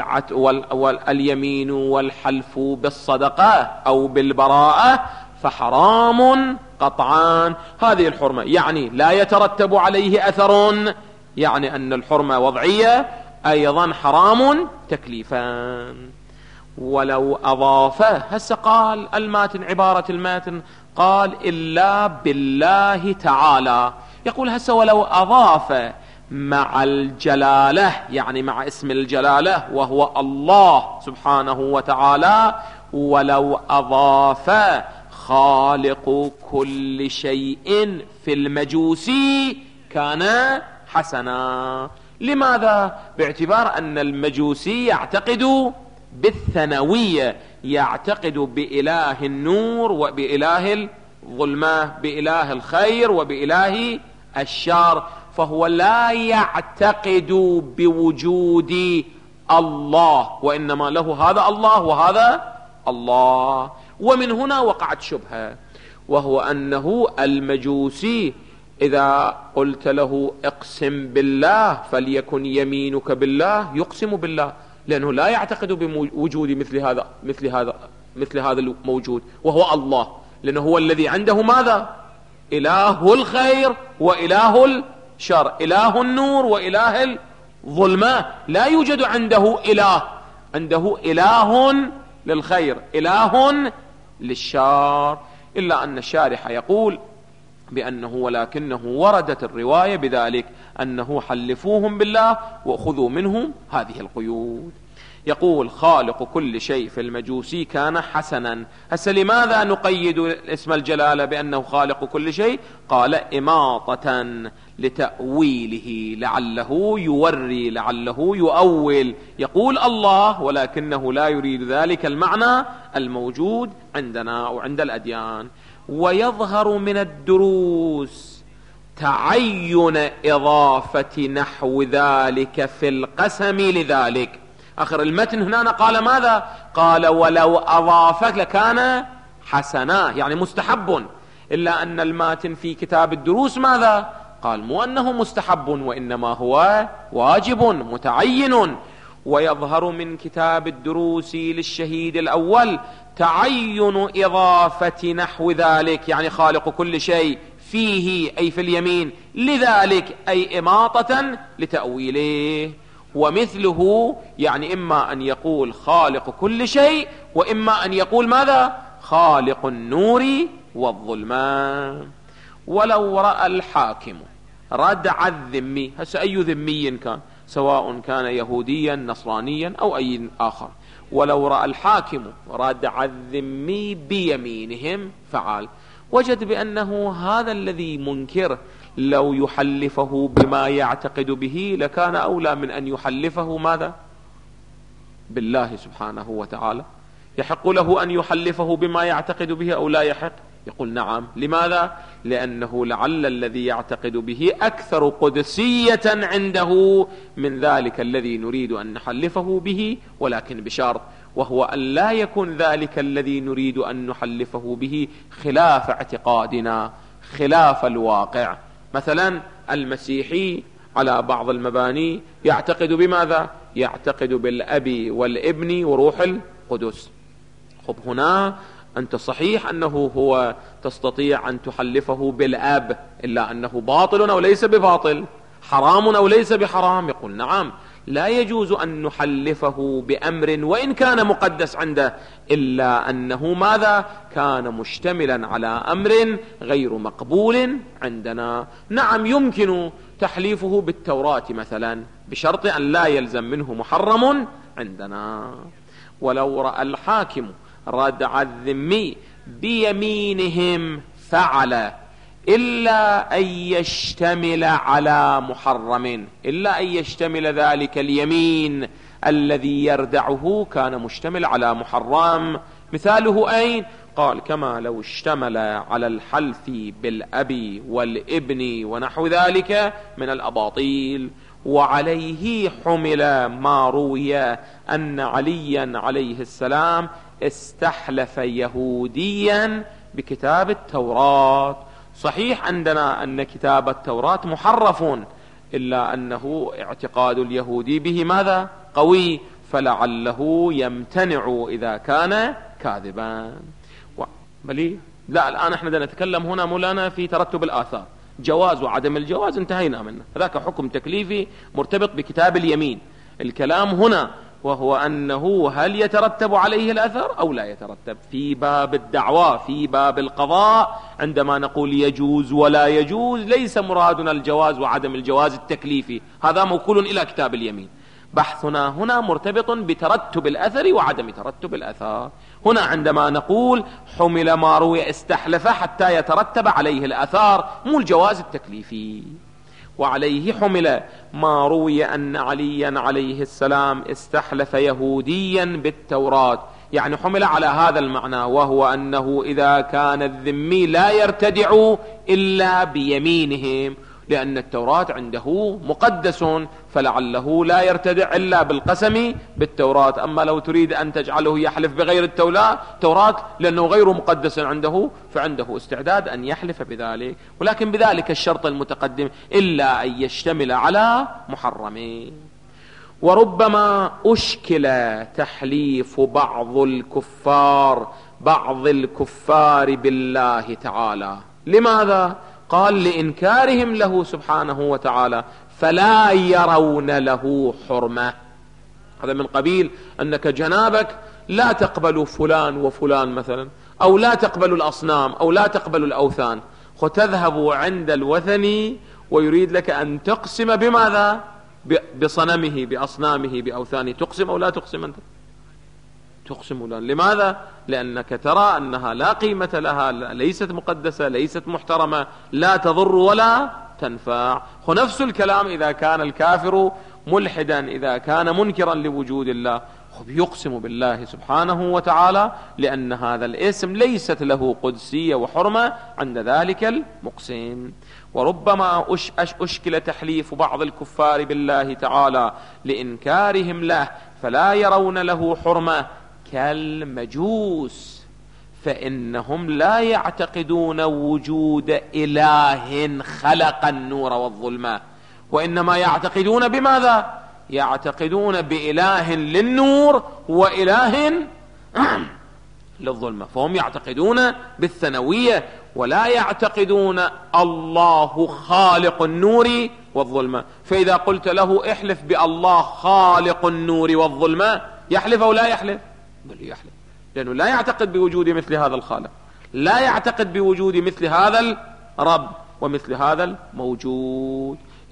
S1: اليمين والحلف بالصدقة أو بالبراءة، فحرام قطعان. هذه الحرمة يعني لا يترتب عليه أثر، يعني أن الحرمة وضعية، أيضا حرام تكليفان. ولو أضافه، هسه قال الماتن، عبارة الماتن قال إلا بالله تعالى. يقول هسه ولو أضاف مع الجلالة، يعني مع اسم الجلالة وهو الله سبحانه وتعالى، ولو أضاف خالق كل شيء في المجوسي كان حسنا. لماذا؟ باعتبار أن المجوسي يعتقد بالثانوية، يعتقد بإله النور وبإله الظلمة، بإله الخير وبإله الشر، فهو لا يعتقد بوجود الله، وإنما له هذا الله وهذا الله. ومن هنا وقعت شبهة، وهو أنه المجوسي إذا قلت له اقسم بالله فليكن يمينك بالله، يقسم بالله، لأنه لا يعتقد بوجود مثل هذا الموجود وهو الله، لأنه هو الذي عنده ماذا؟ إله الخير وإله الشر، إله النور وإله الظلمة. لا يوجد عنده إله، عنده إله للخير إله للشر. إلا أن الشارح يقول بأنه ولكنه وردت الرواية بذلك، أنه حلفوهم بالله وخذوا منهم هذه القيود. يقول خالق كل شيء في المجوسي كان حسنا. هسه لماذا نقيد اسم الجلالة بأنه خالق كل شيء؟ قال إماطة لتأويله، لعله يوري، لعله يؤول، يقول الله ولكنه لا يريد ذلك المعنى الموجود عندنا أو عند الأديان. ويظهر من الدروس تعين إضافة نحو ذلك في القسم لذلك. آخر المتن هنا قال ماذا؟ قال ولو أضافك لكان حسنا، يعني مستحب. إلا أن الماتن في كتاب الدروس ماذا؟ قال مو أنه مستحب، وإنما هو واجب متعين. ويظهر من كتاب الدروس للشهيد الأول تعين إضافة نحو ذلك، يعني خالق كل شيء فيه أي في اليمين، لذلك أي إماطة لتأويله. ومثله يعني إما أن يقول خالق كل شيء، وإما أن يقول ماذا؟ خالق النور والظلمة. ولو رأى الحاكم ردع الذمي، هسه أي ذمي كان، سواء كان يهوديا نصرانيا أو أي آخر. ولو رأى الحاكم ردع الذمي بيمينهم فعل، وجد بأنه هذا الذي منكر لو يحلفه بما يعتقد به لكان أولى من أن يحلفه ماذا؟ بالله سبحانه وتعالى. يحق له أن يحلفه بما يعتقد به أو لا يحق؟ يقول نعم. لماذا؟ لأنه لعل الذي يعتقد به أكثر قدسية عنده من ذلك الذي نريد أن نحلفه به، ولكن بشرط، وهو أن لا يكون ذلك الذي نريد أن نحلفه به خلاف اعتقادنا، خلاف الواقع. مثلا المسيحي على بعض المباني يعتقد بماذا؟ يعتقد بالأب والابن وروح القدس. خب هنا أنت صحيح أنه هو تستطيع أن تحلفه بالأب، إلا أنه باطل أو ليس بباطل، حرام أو ليس بحرام. يقول نعم، لا يجوز أن نحلفه بأمر وإن كان مقدس عنده، إلا أنه ماذا؟ كان مشتملا على أمر غير مقبول عندنا. نعم، يمكن تحليفه بالتوراة مثلا بشرط أن لا يلزم منه محرم عندنا. ولو رأى الحاكم ردع الذمي بيمينهم فعل، إلا أن يشتمل على محرم، إلا أن يشتمل ذلك اليمين الذي يردعه كان مشتمل على محرم. مثاله أين؟ قال كما لو اشتمل على الحلف بالأب والابن ونحو ذلك من الأباطيل. وعليه حمل ما روي أن عليا عليه السلام استحلف يهوديا بكتاب التوراة. صحيح عندنا أن كتاب التوراة محرف، إلا أنه اعتقاد اليهودي به ماذا؟ قوي، فلعله يمتنع إذا كان كاذبا. بلي لا، الآن احنا نتكلم هنا مولانا في ترتب الآثار، جواز وعدم الجواز انتهينا منه، ذاك حكم تكليفي مرتبط بكتاب اليمين. الكلام هنا وهو أنه هل يترتب عليه الأثر أو لا يترتب. في باب الدعوة، في باب القضاء، عندما نقول يجوز ولا يجوز ليس مرادنا الجواز وعدم الجواز التكليفي، هذا موكول إلى كتاب اليمين. بحثنا هنا مرتبط بترتب الأثر وعدم ترتب الأثر. هنا عندما نقول حمل ما روي استحلف حتى يترتب عليه الأثار، مو الجواز التكليفي. وعليه حمل ما روي أن عليا عليه السلام استحلف يهوديا بالتوراة، يعني حمل على هذا المعنى، وهو أنه إذا كان الذمي لا يرتدع إلا بيمينهم، لأن التوراة عنده مقدس، فلعله لا يرتدع إلا بالقسم بالتوراة. أما لو تريد أن تجعله يحلف بغير التوراة لأنه غير مقدس عنده، فعنده استعداد أن يحلف بذلك، ولكن بذلك الشرط المتقدم، إلا أن يشتمل على محرمين. وربما أشكل تحليف بعض الكفار بالله تعالى. لماذا؟ قال لإنكارهم له سبحانه وتعالى، فلا يرون له حرمة. هذا من قبيل أنك جنابك لا تقبل فلان وفلان مثلا، أو لا تقبل الأصنام، أو لا تقبل الأوثان، فتذهب عند الوثني ويريد لك أن تقسم بماذا؟ بصنمه، بأصنامه، بأوثانه. تقسم أو لا تقسم أنت؟ تقسم لا. لماذا؟ لأنك ترى أنها لا قيمة لها، ليست مقدسة، ليست محترمة، لا تضر ولا تنفع. ونفس الكلام إذا كان الكافر ملحدا، إذا كان منكرا لوجود الله، يقسم بالله سبحانه وتعالى، لأن هذا الاسم ليست له قدسية وحرمة عند ذلك المقسم. وربما أشكل تحليف بعض الكفار بالله تعالى لإنكارهم له فلا يرون له حرمة كالمجوس، فإنهم لا يعتقدون وجود إله خلق النور والظلمة، وإنما يعتقدون بماذا؟ يعتقدون بإله للنور وإله للظلمة. فهم يعتقدون بالثانوية، ولا يعتقدون الله خالق النور والظلمة. فإذا قلت له احلف بالله خالق النور والظلمة، يحلف أو لا يحلف؟ بل يحلف، لأنه لا يعتقد بوجود مثل هذا الخالق، لا يعتقد بوجود مثل هذا الرب ومثل هذا الموجود.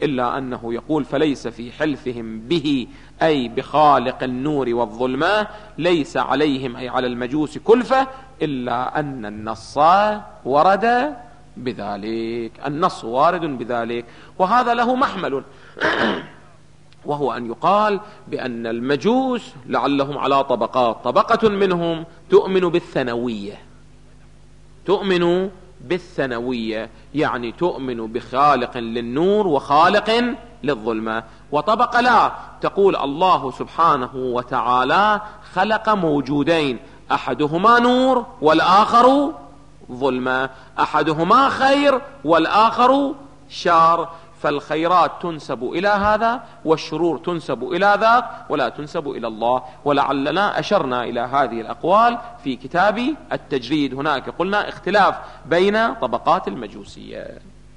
S1: إلا أنه يقول فليس في حلفهم به أي بخالق النور والظلمة ليس عليهم أي على المجوس كلفة، إلا أن النص ورد بذلك، النص وارد بذلك، وهذا له محمل وهو أن يقال بأن المجوس لعلهم على طبقات، طبقة منهم تؤمن بالثانوية، يعني تؤمن بخالق للنور وخالق للظلمة، وطبقة لا تقول الله سبحانه وتعالى خلق موجودين، أحدهما نور والآخر ظلمة، أحدهما خير والآخر شر، فالخيرات تنسب إلى هذا والشرور تنسب إلى ذاك ولا تنسب إلى الله. ولعلنا أشرنا إلى هذه الأقوال في كتاب التجريد، هناك قلنا اختلاف بين طبقات المجوسية.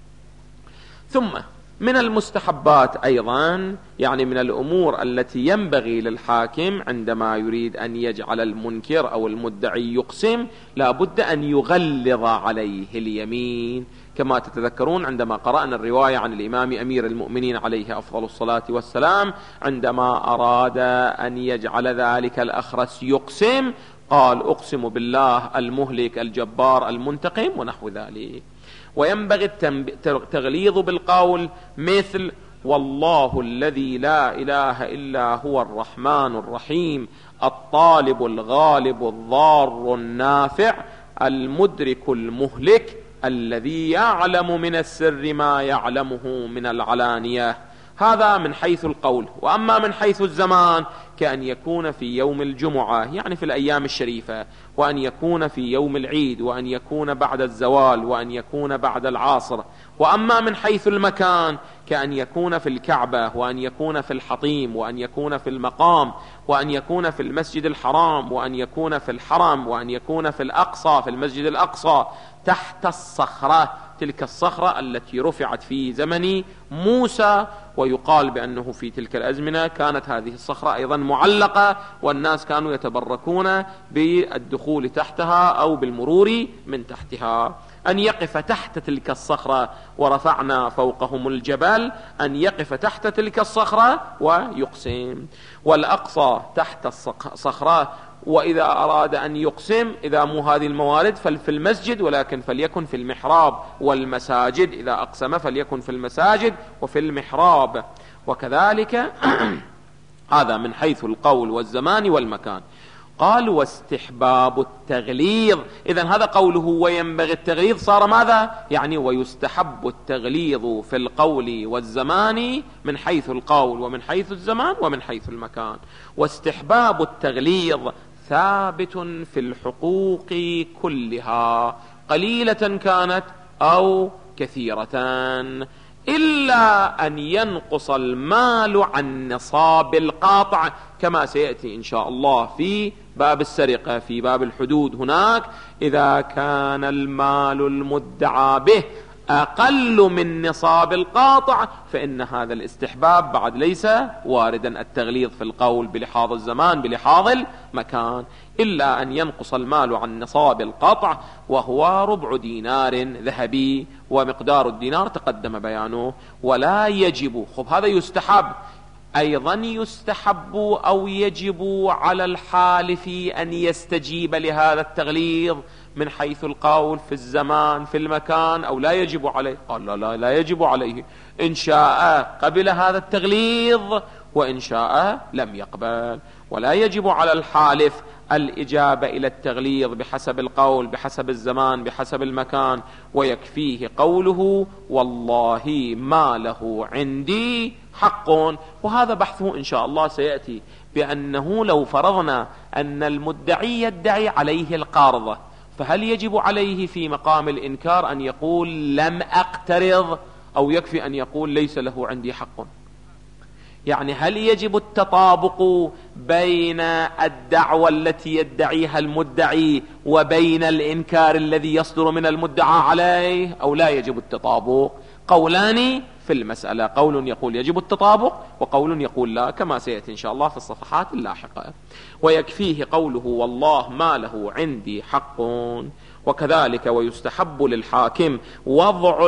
S1: ثم من المستحبات أيضا، يعني من الأمور التي ينبغي للحاكم عندما يريد أن يجعل المنكر أو المدعي يقسم لا بد أن يغلظ عليه اليمين، كما تتذكرون عندما قرأنا الرواية عن الإمام أمير المؤمنين عليه أفضل الصلاة والسلام عندما أراد أن يجعل ذلك الأخرس يقسم قال أقسم بالله المهلك الجبار المنتقم ونحو ذلك. وينبغي التغليظ بالقول مثل والله الذي لا إله إلا هو الرحمن الرحيم الطالب الغالب الضار النافع المدرك المهلك الذي يعلم من السر ما يعلمه من العلانية. هذا من حيث القول. وأما من حيث الزمان كأن يكون في يوم الجمعة يعني في الأيام الشريفة، وأن يكون في يوم العيد، وأن يكون بعد الزوال، وأن يكون بعد العصر. وأما من حيث المكان كأن يكون في الكعبة، وأن يكون في الحطيم، وأن يكون في المقام، وأن يكون في المسجد الحرام، وأن يكون في الحرم، وأن يكون في الأقصى في المسجد الأقصى تحت الصخرة، تلك الصخرة التي رفعت في زمن موسى، ويقال بأنه في تلك الأزمنة كانت هذه الصخرة أيضا معلقة والناس كانوا يتبركون بالدخول تحتها أو بالمرور من تحتها. أن يقف تحت تلك الصخرة ورفعنا فوقهم الجبل، أن يقف تحت تلك الصخرة ويقسم. والأقصى تحت الصخرة، وإذا أراد أن يقسم إذا مو هذه الموارد ففي المسجد، ولكن فليكن في المحراب والمساجد، إذا أقسم فليكن في المساجد وفي المحراب. وكذلك هذا من حيث القول والزمان والمكان. قال واستحباب التغليظ، إذن هذا قوله وينبغي التغليظ صار ماذا؟ يعني ويستحب التغليظ في القول والزمان من حيث القول ومن حيث الزمان ومن حيث المكان. واستحباب التغليظ ثابت في الحقوق كلها قليلة كانت أو كثيرة، إلا أن ينقص المال عن نصاب القاطع، كما سيأتي إن شاء الله في باب السرقة في باب الحدود. هناك إذا كان المال المدعى به أقل من نصاب القاطع فإن هذا الاستحباب بعد ليس واردا التغليظ في القول بلحاظ الزمان بلحاظ المكان، إلا أن ينقص المال عن نصاب القطع وهو ربع دينار ذهبي، ومقدار الدينار تقدم بيانه. ولا يجب، خب هذا يستحب أيضا، يستحب أو يجب على الحالف أن يستجيب لهذا التغليظ من حيث القول في الزمان في المكان، أو لا يجب عليه؟ قال لا يجب عليه، إن شاء قبل هذا التغليظ وإن شاء لم يقبل. ولا يجب على الحالف الإجابة إلى التغليظ بحسب القول بحسب الزمان بحسب المكان، ويكفيه قوله والله ما له عندي حق. وهذا بحثه إن شاء الله سيأتي، بأنه لو فرضنا أن المدعي يدعي عليه القارضة، فهل يجب عليه في مقام الإنكار أن يقول لم أقترض، أو يكفي أن يقول ليس له عندي حق؟ يعني هل يجب التطابق بين الدعوة التي يدعيها المدعي وبين الإنكار الذي يصدر من المدعى عليه، أو لا يجب التطابق؟ قولان في المسألة، قول يقول يجب التطابق وقول يقول لا، كما سيأتي إن شاء الله في الصفحات اللاحقة. ويكفيه قوله والله ما له عندي حق. وكذلك ويستحب للحاكم وضع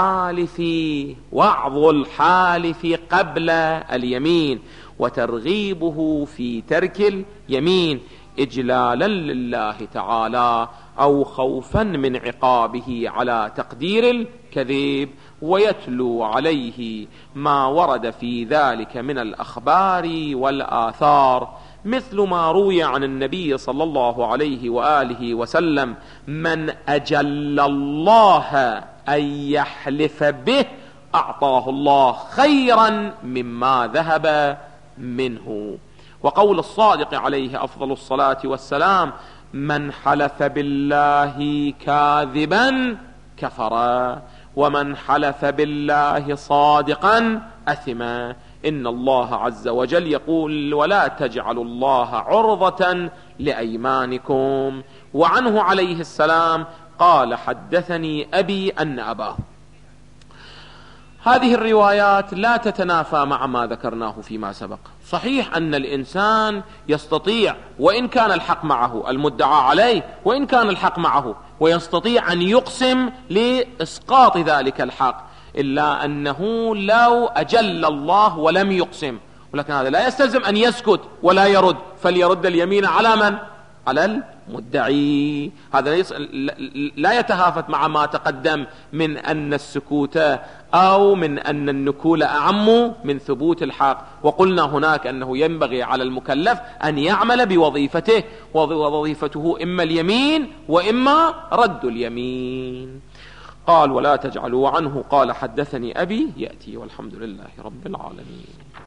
S1: الحالف قبل اليمين وترغيبه في ترك اليمين إجلالا لله تعالى أو خوفا من عقابه على تقدير الكذب، ويتلو عليه ما ورد في ذلك من الأخبار والآثار، مثل ما روي عن النبي صلى الله عليه وآله وسلم: من أجل الله أن يحلف به أعطاه الله خيرا مما ذهب منه. وقول الصادق عليه أفضل الصلاة والسلام: من حلف بالله كاذبا كفر، ومن حلف بالله صادقا أثما. إن الله عز وجل يقول: ولا تجعلوا الله عرضة لأيمانكم. وعنه عليه السلام قال: حدثني أبي أن أباه. هذه الروايات لا تتنافى مع ما ذكرناه فيما سبق. صحيح أن الإنسان يستطيع، وإن كان الحق معه المدعى عليه، وإن كان الحق معه، ويستطيع أن يقسم لإسقاط ذلك الحق، إلا أنه لو أجل الله ولم يقسم، ولكن هذا لا يستلزم أن يسكت ولا يرد، فليرد اليمين على من؟ على المدعي. هذا لا يتهافت مع ما تقدم من أن السكوت أو من أن النكول أعم من ثبوت الحق. وقلنا هناك أنه ينبغي على المكلف أن يعمل بوظيفته، ووظيفته إما اليمين وإما رد اليمين. قال: ولا تجعلوا عنه قال: حدثني أبي، يأتي. والحمد لله رب العالمين.